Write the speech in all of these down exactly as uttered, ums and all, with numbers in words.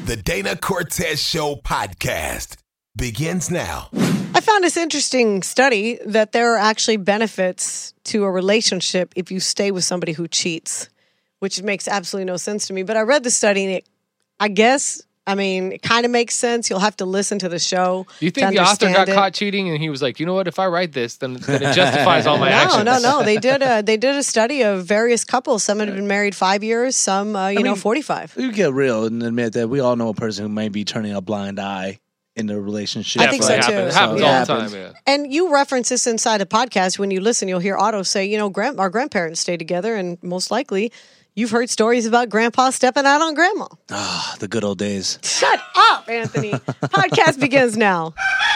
The Dana Cortez Show podcast begins now. I found this interesting study that there are actually benefits to a relationship if you stay with somebody who cheats, which makes absolutely no sense to me. But I read the study and it, I guess, I mean, it kind of makes sense. You'll have to listen to the show. Do you think the author got it. caught cheating and he was like, you know what, if I write this, then, then it justifies all my no, actions? No, no, no. They did a, they did a study of various couples. Some had been married five years, some, uh, you I know, mean, forty-five. You get real and admit that we all know a person who may be turning a blind eye in the relationship. I think so, too. Happens, happens so, all yeah. the time, yeah. And you reference this inside the podcast. When you listen, you'll hear Otto say, you know, grand- our grandparents stayed together, and most likely you've heard stories about Grandpa stepping out on Grandma. Ah, the good old days. Shut up, Anthony. Podcast begins now.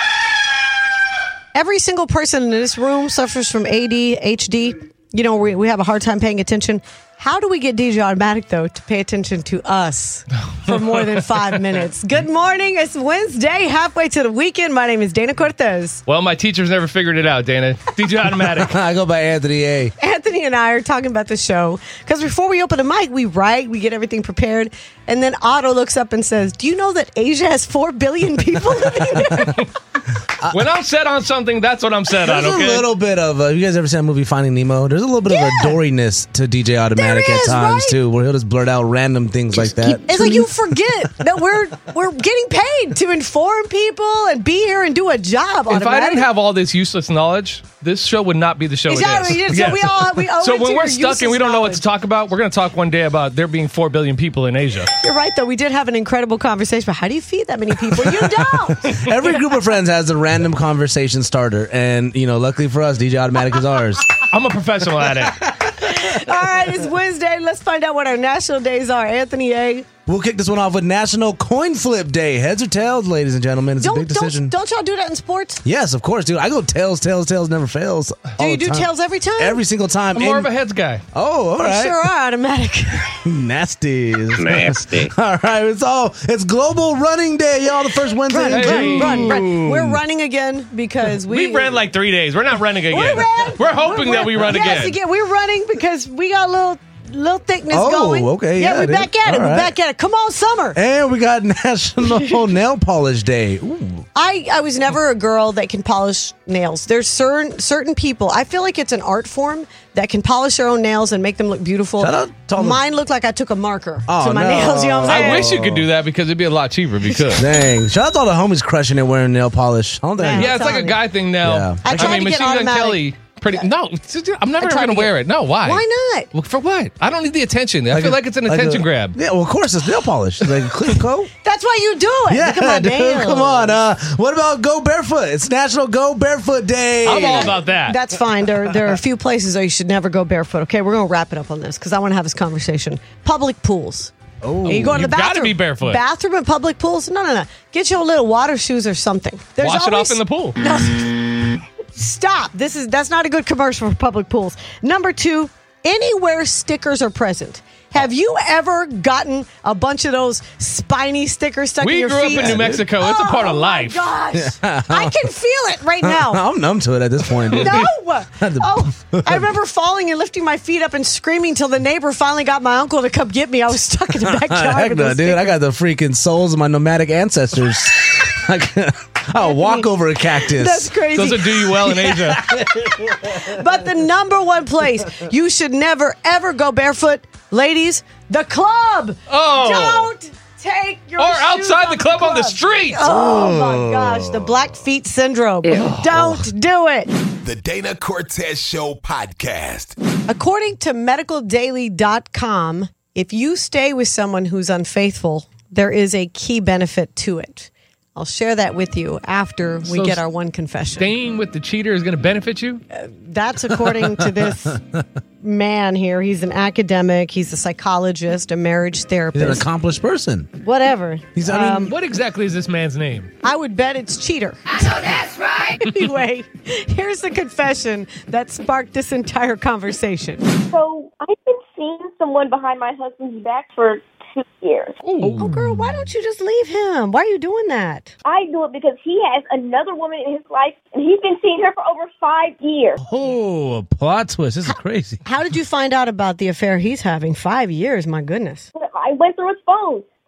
Every single person in this room suffers from A D H D. You know, we, we have a hard time paying attention. How do we get D J Automatic, though, to pay attention to us for more than five minutes? Good morning. It's Wednesday, halfway to the weekend. My name is Dana Cortez. Well, my teachers never figured it out, Dana. D J Automatic. I go by Anthony A. Anthony and I are talking about the show because before we open the mic, we write, we get everything prepared, and then Otto looks up and says, do you know that Asia has four billion people living there? When I'm set on something, that's what I'm set There's on, okay? There's a little bit of, uh, you guys ever seen that movie Finding Nemo? There's a little bit yeah. of a Dory-ness to D J Automatic there at is, times, right? too, where he'll just blurt out random things like that. It's like you forget that we're we're getting paid to inform people and be here and do a job. If I didn't have all this useless knowledge, this show would not be the show exactly. it is. So yes. we all we owe So it when to we're your stuck and we don't know what to talk about, we're going to talk one day about there being four billion people in Asia. You're right, though. We did have an incredible conversation, but how do you feed that many people? You don't. Every group of friends has a random conversation starter, and, you know, luckily for us, D J Automatic is ours. I'm a professional at it. All right, it's Wednesday. Let's find out what our national days are. Anthony A. We'll kick this one off with National Coin Flip Day. Heads or tails, ladies and gentlemen. It's don't, a big decision. Don't, don't y'all do that in sports? Yes, of course, dude. I go tails, tails, tails, never fails. Do you do time. tails every time? Every single time. I'm more and, of a heads guy. Oh, all right. You sure are, Automatic. Nasty. Nasty. All right, it's all, it's Global Running Day, y'all. The first Wednesday. Run, in run, run, run. We're running again because we... We ran like three days. We're not running again. We ran. We're hoping we're, that we run yes, again. again. We're running because we got a little... little thickness oh, going. okay. Yeah, yeah we're back at it. All We're right. back at it. Come on, summer. And we got National Nail Polish Day. Ooh. I, I was never a girl that can polish nails. There's certain certain people. I feel like it's an art form that can polish their own nails and make them look beautiful. Shout out to all the- Mine look like I took a marker Oh, to my no. nails. You know what I'm saying? I wish you could do that because it'd be a lot cheaper if you could. Dang. Shout out to all the homies crushing it wearing nail polish. I don't think Man. Yeah, it's like a telling guy thing now. Yeah. I tried mean, to get Machine Gun automatic. Kelly. Pretty, no, I'm never tried going to to wear get- it. No, why? Why not? Well, for what? I don't need the attention. I Like feel a- like it's an like attention a- grab. Yeah, well, of course, it's nail polish. It's like clear coat. That's why you do it. Yeah, Look at my dude, nails. come on. Uh, what about Go Barefoot? It's National Go Barefoot Day. I'm all about that. That's fine. There, there are a few places that you should never go barefoot. Okay, we're going to wrap it up on this because I want to have this conversation. Public pools. Oh, You go to the You've gotta bathroom. be barefoot. Bathroom and public pools? No, no, no. Get your little water shoes or something. There's Wash it always- off in the pool. No. Stop. This is that's not a good commercial for public pools. Number two, anywhere stickers are present. Have you ever gotten a bunch of those spiny stickers stuck We in your grew feet? up in New Mexico. It's a part of life. Oh my gosh. I can feel it right now. I'm numb to it at this point, dude. No! Oh, I remember falling and lifting my feet up and screaming till the neighbor finally got my uncle to come get me. I was stuck in the backyard. Heck with no, those dude. I stickers. got the freaking souls of my nomadic ancestors. I'll walk over a cactus. That's crazy. Those will do you well in Asia. But the number one place you should never, ever go barefoot, ladies, the club. Oh. Don't take your Or shoes outside off the club on the street. Oh, my gosh. The black feet syndrome. Don't do it. The Dana Cortez Show podcast. According to medical daily dot com, if you stay with someone who's unfaithful, there is a key benefit to it. I'll share that with you after we So get our one confession. Staying with the cheater is going to benefit you? That's according to this man here. He's an academic. He's a psychologist, a marriage He's an therapist. accomplished person. Whatever. He's, I mean, What exactly is this man's name? I would bet it's cheater. I know that's right. Anyway, here's the confession that sparked this entire conversation. So I've been seeing someone behind my husband's back for two years. Oh, girl, why don't you just leave him? Why are you doing that? I do it because he has another woman in his life, and he's been seeing her for over five years. oh, a plot twist. This is crazy. How did you find out about the affair he's having? Five years, my goodness. I went through his phone. First,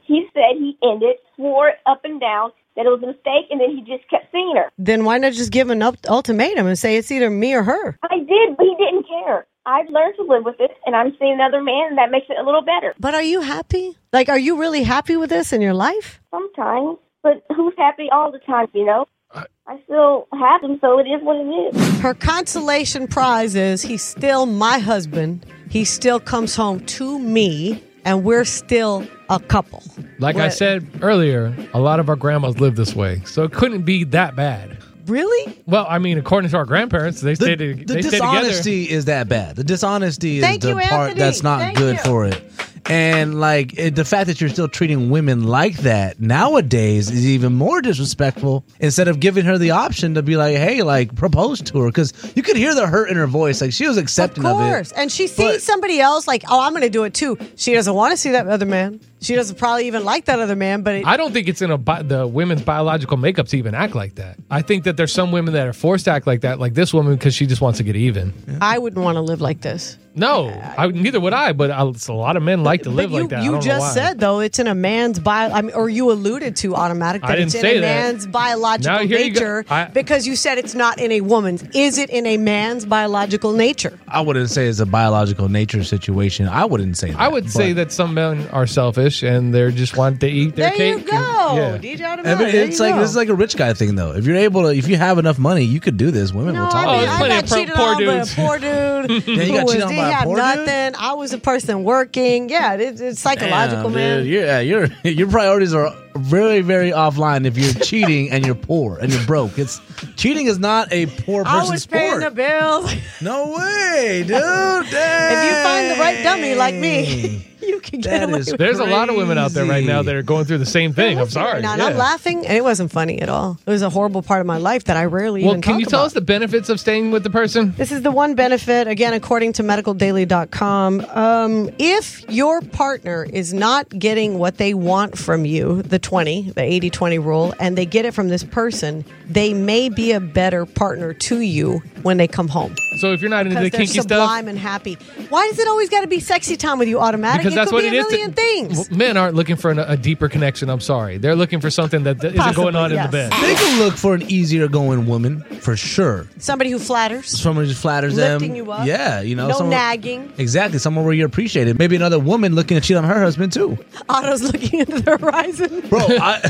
he said he ended, swore up and down that it was a mistake, and then he just kept seeing her. Then why not just give an up- ultimatum and say it's either me or her? I did, but he didn't care. I've learned to live with it, and I'm seeing another man, and that makes it a little better. But are you happy? Like, are you really happy with this in your life? Sometimes, but who's happy all the time, you know? I still have him, so it is what it is. Her consolation prize is he's still my husband. He still comes home to me, and we're still a couple. Like I said earlier, a lot of our grandmas live this way, so it couldn't be that bad. Really? Well, I mean, according to our grandparents, they The, stayed, the they stayed together. dishonesty is that bad. The dishonesty Thank is you, the part Anthony. that's not Thank good you. for it. And like it, the fact that you're still treating women like that nowadays is even more disrespectful. Instead of giving her the option to be like, hey, like propose to her, because you could hear the hurt in her voice. Like she was accepting Of of, course. it. And she sees But- somebody else like, oh, I'm going to do it too. She doesn't want to see that other man. She doesn't probably even like that other man, but it, I don't think it's in a bi- the women's biological makeup to even act like that. I think that there's some women that are forced to act like that, like this woman, because she just wants to get even. I wouldn't want to live like this. No, I, neither would I. But I, a lot of men like to live but you, like that. I you don't know just why. said, though, it's in a man's bio, I mean, or you alluded to automatic that I didn't it's in say a that. man's biological Now, here you go. nature I- because you said it's not in a woman's. Is it in a man's biological nature? I wouldn't say it's a biological nature situation. I wouldn't say that. I would say but- that some men are selfish and they just want to eat their There cake. you go. and- D J I Automatic, mean, there it's you like go. this is like a rich guy thing, though. If you're able to, if you have enough money, you could do this. Women No, will I talk. mean, there's I plenty got of pro- cheated poor on by a dudes. poor dude. Yeah, you who got was, cheated on he by a had poor dude? nothing. I was a person working. Yeah, it, it's psychological, Damn, man. dude. Yeah, your your priorities are very, very offline if you're cheating and you're poor and you're broke. It's cheating is not a poor I person's was paying sport. the bills. No way, dude. If If you find the right dummy like me, you can get That away is with There's a lot of women out there right now Crazy. that are going through the same thing. I'm sorry. Now, and Yeah. I'm laughing, and it wasn't funny at all. It was a horrible part of my life that I rarely Well, even can talk you tell about. us the benefits of staying with the person? This is the one benefit, again, according to medical daily dot com. Um, if your partner is not getting what they want from you, the twenty, the eighty twenty rule, and they get it from this person, they may be a better partner to you when they come home. So if you're not into Because the they're kinky sublime stuff, and happy. Why does it always got to be sexy time with you, automatic? because it that's could what be it a is. million things. Well, men aren't looking for an, a deeper connection. I'm sorry. They're looking for something that that isn't Possibly, going on yes. in the bed. They can look for an easier going woman for sure. Somebody who flatters. Someone just flatters Lifting them. you up. Yeah, you know, No someone, nagging. Exactly, someone where you're appreciated. Maybe another woman looking to cheat on her husband too. Otto's looking into the horizon. Bro, I,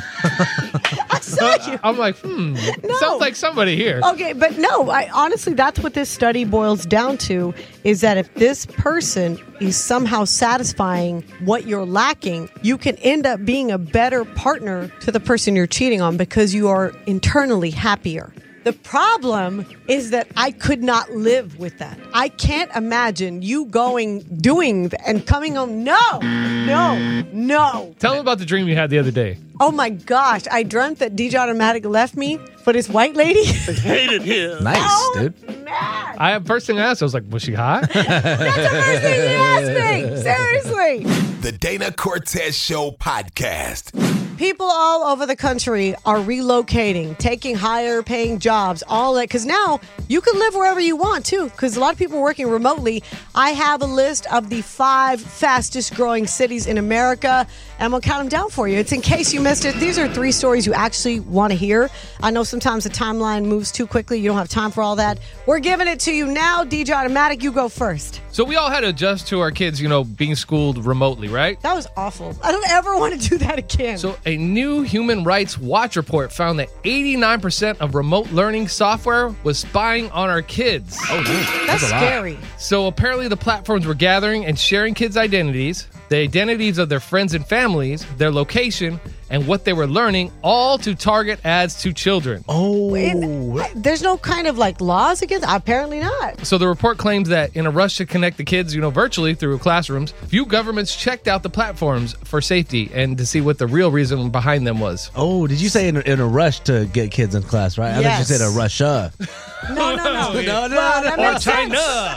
I saw you. I'm like, hmm, sounds like somebody here. Okay, but no, I honestly, that's what this study boils down to, is that if this person is somehow satisfying what you're lacking, you can end up being a better partner to the person you're cheating on because you are internally happier. The problem is that I could not live with that. I can't imagine you going, doing, and coming home. No, no, no. Tell them about the dream you had the other day. Oh my gosh, I dreamt that D J Automatic left me for this white lady. nice, Oh, dude. man. I first thing I asked, I was like, was she hot? That's the first thing he asked me. Seriously. The Dana Cortez Show podcast. People all over the country are relocating, taking higher paying jobs, all that. Because now you can live wherever you want, too. Because a lot of people are working remotely. I have a list of the five fastest growing cities in America. And I'm going to count them down for you. It's in case you missed it. These are three stories you actually want to hear. I know sometimes the timeline moves too quickly. You don't have time for all that. We're giving it to you now. D J Automatic, you go first. So we all had to adjust to our kids, you know, being schooled remotely, right? That was awful. I don't ever want to do that again. So a new Human Rights Watch report found that eighty-nine percent of remote learning software was spying on our kids. Oh, That's scary. So apparently the platforms were gathering and sharing kids' identities, the identities of their friends and families, their location, and what they were learning, all to target ads to children. Oh, And there's no kind of like laws against. Apparently not. So the report claims that in a rush to connect the kids, you know, virtually through classrooms, few governments checked out the platforms for safety and to see what the real reason behind them was. oh, did you say in a, in a rush to get kids in class, right? I thought you Yes. said a rush up. No, no, no. no, no, Well, that no. makes sense. China.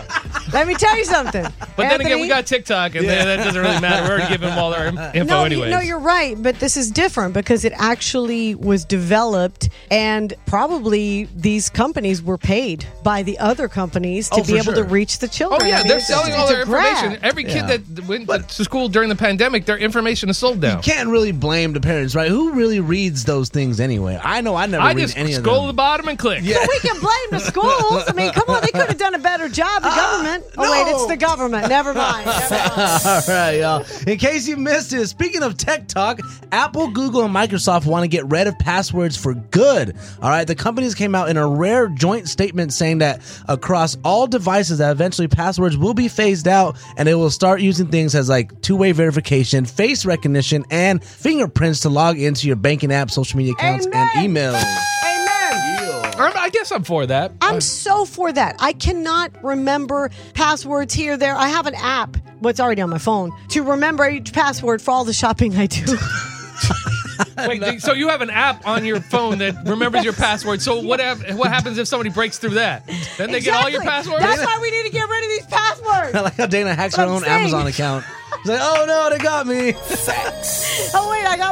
Let me tell you something. But then again, we got TikTok, and then that doesn't really matter. We're already giving them all our im- info no, anyways. You, no, you're right, but this is different because it actually was developed, and probably these companies were paid by the other companies to Oh, be for able sure. to reach the children. Oh, yeah, I mean, they're it's- selling it's all a their grab. information. Every kid Yeah. that went to school during the pandemic, their information is sold now. You can't really blame the parents, right? Who really reads those things anyway? I know I never I read just any of scroll to them. the bottom and click. Yeah. But we can blame the schools. I mean, come on, they could have done a better job. The government. Oh, no. wait, it's the government. Never mind. Never mind. All right, y'all. In case you missed it, speaking of tech talk, Apple, Google, and Microsoft want to get rid of passwords for good. All right, the companies came out in a rare joint statement saying that across all devices that eventually passwords will be phased out and they will start using things as like two-way verification, face recognition, and fingerprints to log into your banking app, social media accounts, Amen. and emails. Amen. I'm- I guess I'm for that. I'm so for that. I cannot remember passwords here, there. I have an app, what's already on my phone, to remember each password for all the shopping I do. Wait, so you have an app on your phone that remembers your password. So what hap- what happens if somebody breaks through that? Then they get all your Exactly. passwords? That's why we need to get rid of these passwords. I like how Dana hacks her I'm own saying. Amazon account. She's like, oh no, they got me. Oh, wait, I got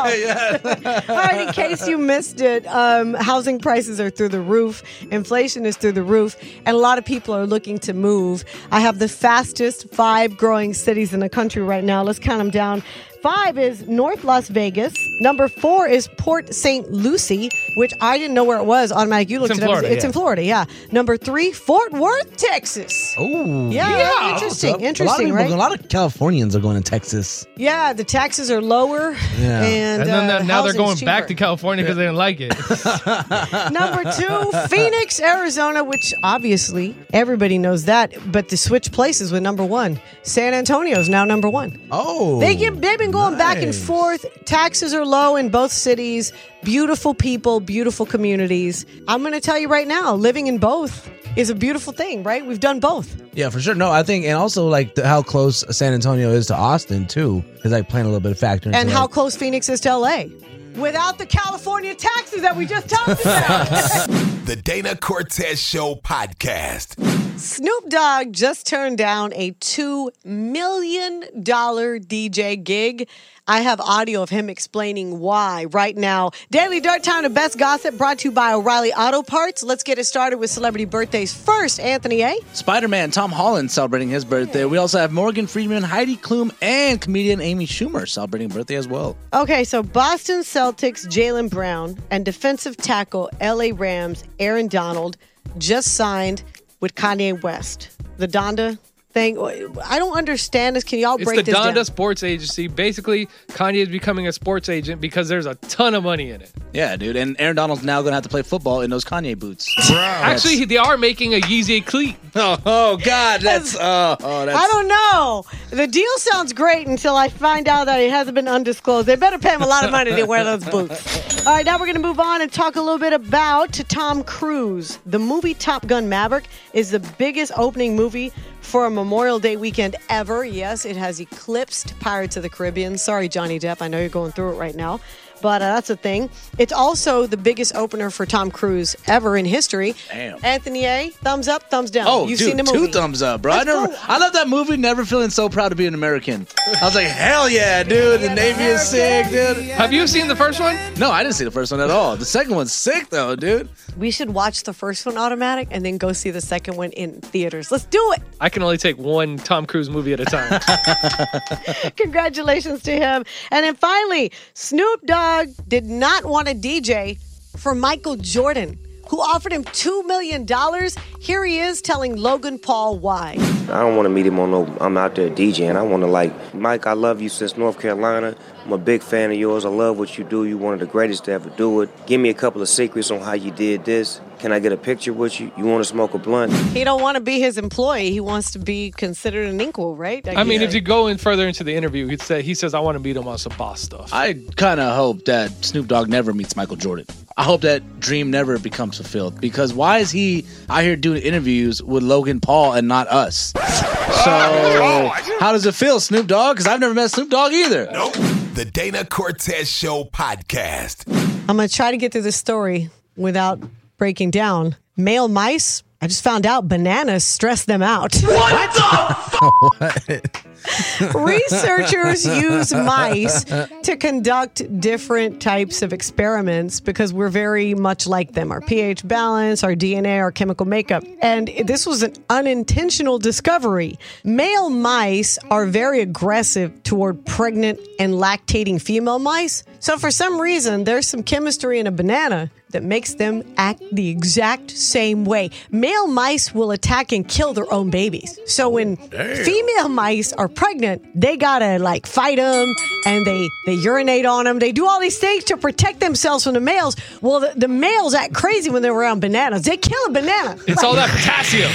myself. All right, in case you missed it, um, housing prices are through the roof. Inflation is through the roof. And a lot of people are looking to move. I have the fastest five growing cities in the country right now. Let's count them down. Five is North Las Vegas. Number four is Port Saint Lucie, which I didn't know where it was. Automatic, you looked in it up. Florida, It's yeah. in Florida, yeah. Number three, Fort Worth, Texas. Ooh. Yeah, Yeah. interesting, A lot of interesting, people- right? A lot of Californians are going to Texas. Yeah, the taxes are lower, Yeah. and, And then uh, now- now they're housing's going back cheaper. to California because they didn't like it. Number two, Phoenix, Arizona, which obviously everybody knows that, but to switch places with number one, San Antonio's now number one. Oh. They get, they've been going back and nice. forth. Taxes are low in both cities. Beautiful people, beautiful communities. I'm going to tell you right now, living in both is a beautiful thing, right? We've done both. Yeah, for sure. No, I think, and also like the, how close San Antonio is to Austin too, is like playing a little bit of factor. into, And how like, close Phoenix is to L A. Without the California taxes that we just talked about. The Dana Cortez Show podcast. Snoop Dogg just turned down a two million dollars D J gig. I have audio of him explaining why right now. Daily Dirt Time, the best gossip, brought to you by O'Reilly Auto Parts. Let's get it started with celebrity birthdays first. Anthony A. Spider-Man Tom Holland celebrating his birthday. We also have Morgan Freeman, Heidi Klum, and comedian Amy Schumer celebrating birthday as well. Okay, so Boston Celtics Jaylen Brown and defensive tackle L A Rams Aaron Donald just signed with Kanye West. The Donda thing. I don't understand this. Can y'all It's break the this Donda down? Sports Agency. Basically, Kanye is becoming a sports agent because there's a ton of money in it. Yeah, dude. And Aaron Donald's now going to have to play football in those Kanye boots. Actually, they are making a Yeezy cleat. Oh, oh God. That's, uh, oh, that's. I don't know. The deal sounds great until I find out that it hasn't been undisclosed. They better pay him a lot of money to wear those boots. All right, now we're going to move on and talk a little bit about Tom Cruise. The movie Top Gun Maverick is the biggest opening movie for a Memorial Day weekend ever. Yes, it has eclipsed Pirates of the Caribbean. Sorry, Johnny Depp. I know you're going through it right now. But uh, that's a thing. It's also the biggest opener for Tom Cruise ever in history. Damn. Anthony A., thumbs up, thumbs down. Oh, You've dude, seen the movie. two thumbs up, bro. I Let's never, go. I love that movie. Never feeling so proud to be an American. I was like, hell yeah, dude. The Navy is sick, dude. Have you seen the first one? No, I didn't see the first one at all. The second one's sick, though, dude. We should watch the first one automatic and then go see the second one in theaters. Let's do it. I can only take one Tom Cruise movie at a time. Congratulations to him. And then finally, Snoop Dogg did not want a D J for Michael Jordan, who offered him two million dollars. Here he is telling Logan Paul why. I don't want to meet him on no, I'm out there DJing. I want to like, Mike, I love you since North Carolina. I'm a big fan of yours. I love what you do. You're one of the greatest to ever do it. Give me a couple of secrets on how you did this. Can I get a picture with you? You want to smoke a blunt? He don't want to be his employee. He wants to be considered an equal, right? I mean, if you go in further into the interview, he'd say, he says, I want to meet him on some boss stuff. I kind of hope that Snoop Dogg never meets Michael Jordan. I hope that dream never becomes fulfilled. Because why is he out here doing interviews with Logan Paul and not us? So, how does it feel, Snoop Dogg? Because I've never met Snoop Dogg either. Nope. The Dana Cortez Show podcast. I'm going to try to get through this story without breaking down. Male mice I just found out bananas stress them out. What the? Researchers use mice to conduct different types of experiments because we're very much like them. Our pH balance, our D N A, our chemical makeup. And this was an unintentional discovery. Male mice are very aggressive toward pregnant and lactating female mice. So for some reason, there's some chemistry in a banana that makes them act the exact same way. Male mice will attack and kill their own babies. So when Damn. female mice are pregnant, they gotta like fight them and they, they urinate on them. They do all these things to protect themselves from the males. Well, the, the males act crazy when they're around bananas. They kill a banana. It's all that potassium.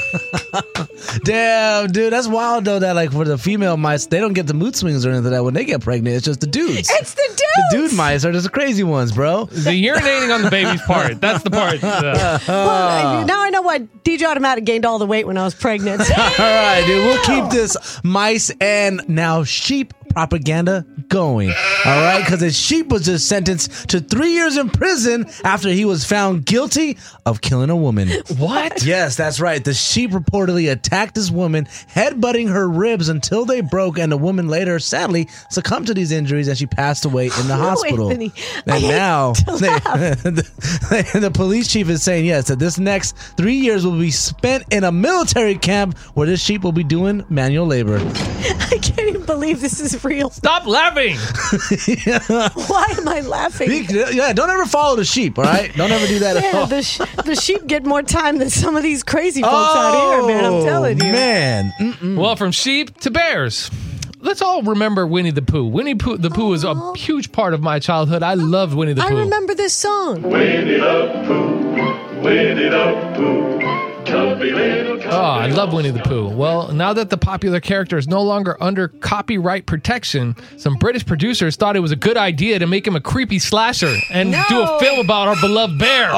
Damn, dude, that's wild though. That like for the female mice, they don't get the mood swings or anything like that when they get pregnant. It's just the dudes. It's the dudes. The dude mice are just the crazy ones, bro. The urinating on the baby's part. That's the part. Uh, well, now I know why D J Automatic gained all the weight when I was pregnant. All right, dude, we'll keep this mice and now sheep propaganda going. All right, because a sheep was just sentenced to three years in prison after he was found guilty of killing a woman. What? Yes, that's right. The sheep reportedly attacked this woman, headbutting her ribs until they broke, and the woman later, sadly, succumbed to these injuries and she passed away in the hospital. Anthony, and now they, the, the police chief is saying, yes, that this next three years will be spent in a military camp where this sheep will be doing manual labor. I can't even believe this is real. Stop laughing. yeah. Why am I laughing? Yeah, don't ever follow the sheep, all right? Don't ever do that yeah, at all. The, sh- the sheep get more time than some of these crazy folks oh, out here, man. I'm telling you. Man. Mm-mm. Well, from sheep to bears. Let's all remember Winnie the Pooh. Winnie Pooh, the Pooh was a huge part of my childhood. I loved Winnie the Pooh. I remember this song. Winnie the Pooh, Winnie the Pooh. Oh, I love Winnie the Pooh. Well, now that the popular character is no longer under copyright protection, some British producers thought it was a good idea to make him a creepy slasher and no. do a film about our beloved bear.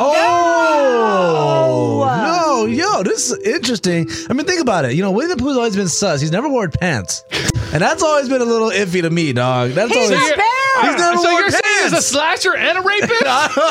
Oh, no. no, yo, this is interesting. I mean, think about it. You know, Winnie the Pooh's always been sus. He's never worn pants. And that's always been a little iffy to me, dog. That's He's always, a bear. He's never so worn you're pants. saying he's a slasher and a rapist?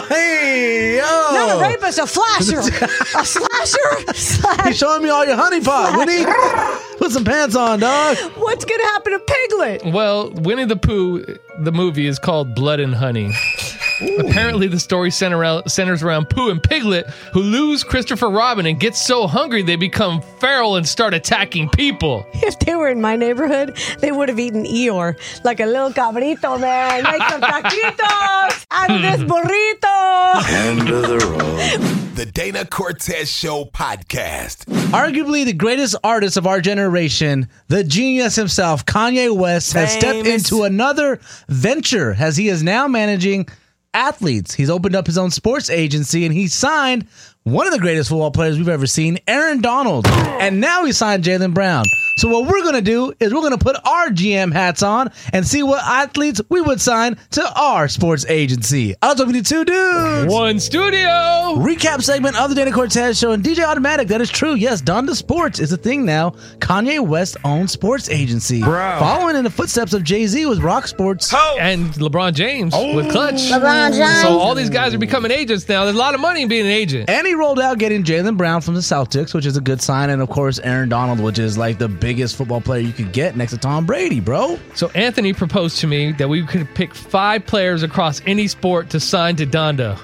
Hey, yo. Not a rapist, a flasher. A slasher? Slash. He's showing me all your honey pot, Winnie. Put some pants on, dog. What's going to happen to Piglet? Well, Winnie the Pooh, the movie, is called Blood and Honey. Ooh. Apparently, the story center around, centers around Pooh and Piglet, who lose Christopher Robin and get so hungry they become feral and start attacking people. If they were in my neighborhood, they would have eaten Eeyore like a little cabrito, man. Make some taquitos out of this burrito. End of the road. The Dana Cortez Show podcast. Arguably the greatest artist of our generation, the genius himself, Kanye West, has Famous. stepped into another venture as he is now managing athletes. He's opened up his own sports agency and he signed one of the greatest football players we've ever seen, Aaron Donald. And now he signed Jaylen Brown. So what we're going to do is we're going to put our G M hats on and see what athletes we would sign to our sports agency. I was talking to two dudes. One studio. Recap segment of the Dana Cortez Show and D J Automatic. That is true. Yes, Donda Sports is a thing now. Kanye West owns sports agency. Bro. Following in the footsteps of Jay-Z with Rock Sports. Oh. And LeBron James oh. with Clutch. LeBron James. So all these guys are becoming agents now. There's a lot of money in being an agent. And he rolled out getting Jaylen Brown from the Celtics, which is a good sign. And of course, Aaron Donald, which is like the biggest football player you could get next to Tom Brady, bro. So Anthony proposed to me that we could pick five players across any sport to sign to Donda.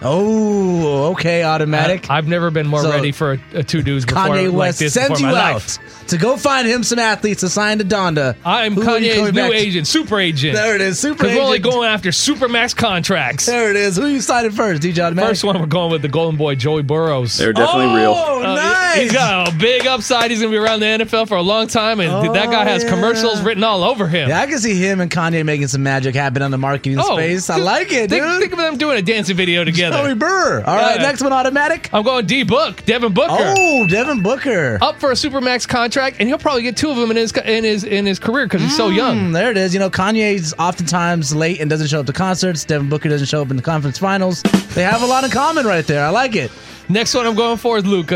Oh, okay, Automatic. I, I've never been more So, ready for a, a two dudes before Kanye like West this sent before you my out life. to go find him some athletes to sign to Donda. I'm Who are you Kanye's coming new back to? agent, super agent. There it is, super Because agent. we're only going after supermax contracts. There it is. Who you signing first, D J Automatic? First one, we're going with the Golden Boy, Joey Burrows. They're definitely oh, real. Uh, nice. He's got a big upside. He's going to be around the N F L for a long time, and Oh, that guy has yeah. commercials written all over him. Yeah, I can see him and Kanye making some magic happen on the marketing Oh, space. I just like it, think, dude. Think of them doing a dancing video together. Joey Burr. All right, Yeah. next one, Automatic. I'm going D Book, Devin Booker. Oh, Devin Booker. Up for a supermax contract, and he'll probably get two of them in his in his in his career because he's so young. Mm, there it is. You know, Kanye's oftentimes late and doesn't show up to concerts. Devin Booker doesn't show up in the conference finals. They have a lot in common right there. I like it. Next one I'm going for is Luka.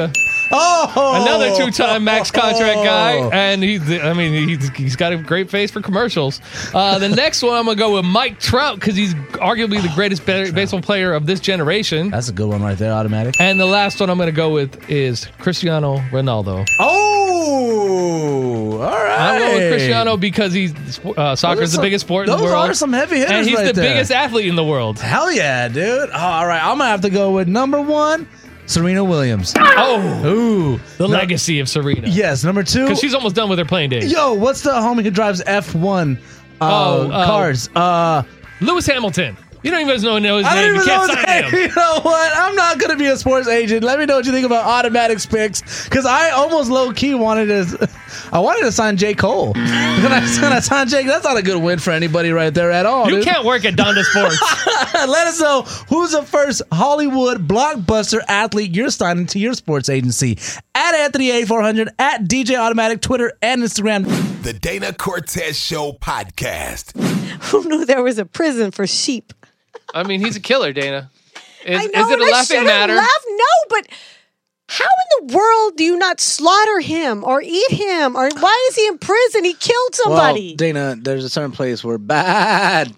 Oh, Another two-time max contract guy, and he, I mean, he's, he's got a great face for commercials. Uh, the next one, I'm going to go with Mike Trout because he's arguably the greatest ba- baseball player of this generation. That's a good one right there, automatic. And the last one I'm going to go with is Cristiano Ronaldo. Oh, all right. I'm going with Cristiano because he's uh, soccer is the some, biggest sport in the those world. Those are some heavy hitters and he's right the there. biggest athlete in the world. Hell yeah, dude. Oh, all right, I'm going to have to go with number one, Serena Williams. Oh, Ooh, the no, legacy of Serena. Yes, number two. Because she's almost done with her playing days. Yo, what's the homie who drives F one uh, Oh, uh, cars? Uh, Lewis Hamilton. You don't even know his I don't name. even You can't know sign his name. him. You know what? I'm not going to be a sports agent. Let me know what you think about Automatic's picks. Because I almost low-key wanted to I wanted to sign J. Cole. When I, when I signed J. That's not a good win for anybody right there at all. You dude. can't work at Donda Sports. Let us know who's the first Hollywood blockbuster athlete you're signing to your sports agency. At Anthony A four hundred, at D J Automatic, Twitter and Instagram. The Dana Cortez Show podcast. Who knew there was a prison for sheep? I mean, he's a killer, Dana. Is, I know, is it a and I laughing shouldn't matter? Laugh? No, but how in the world do you not slaughter him or eat him? Or why is he in prison? He killed somebody. Well, Dana, there's a certain place where bad,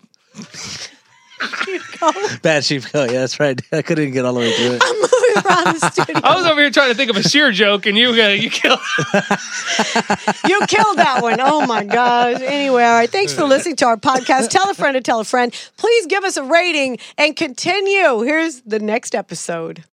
bad sheep go. Yeah, that's right. I couldn't get all the way through it. I'm moving around the studio. I was over here trying to think of a sheer joke, and you uh, you killed. You killed that one. Oh my gosh. Anyway, all right. Thanks for listening to our podcast. Tell a friend to tell a friend. Please give us a rating and continue. Here's the next episode.